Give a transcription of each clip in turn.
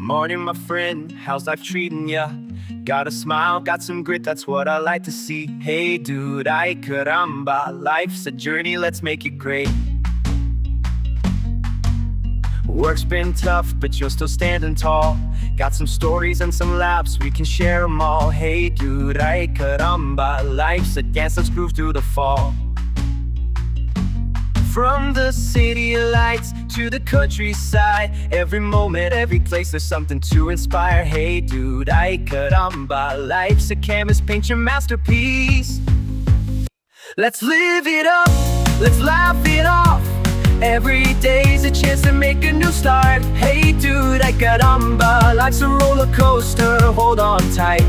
Morning, my friend, how's life treating ya? Got a smile, got some grit, that's what I like to see. Hey dude, ay caramba, life's a journey, let's make it great. Work's been tough, but you're still standing tall. Got some stories and some laughs, we can share them all. Hey dude, ay caramba, life's a dance, let's groove through the fall. From the city lights to the countryside, every moment, every place, there's something to inspire. Hey dude, ay caramba, life's a canvas, paint your masterpiece. Let's live it up, let's laugh it off. Every day's a chance to make a new start. Hey dude, ay caramba, life's a roller coaster, hold on tight.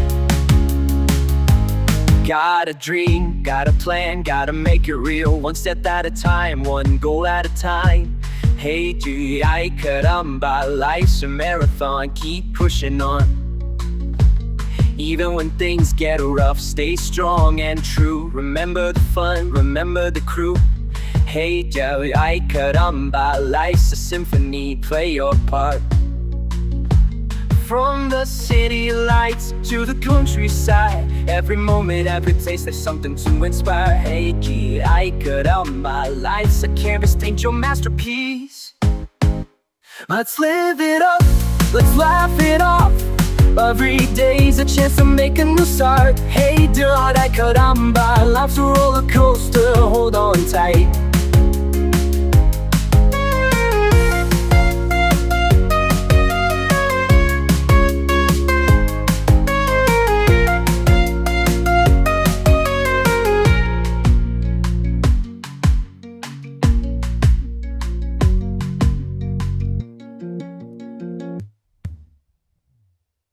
Got a dream, got a plan, gotta make it real. One step at a time, one goal at a time. Hey dude, ay caramba, life's a marathon, keep pushing on. Even when things get rough, stay strong and true. Remember the fun, remember the crew. Hey dude, ay caramba, life's a symphony, play your part. From the city lights to the countryside, every moment, every place, there's something to inspire. Hey gee, ay caramba, life's a canvas, paint your masterpiece. Let's live it up, let's laugh it off. Every day's a chance to make a new start. Hey dude, ay caramba, life's a roller coaster, hold on tight.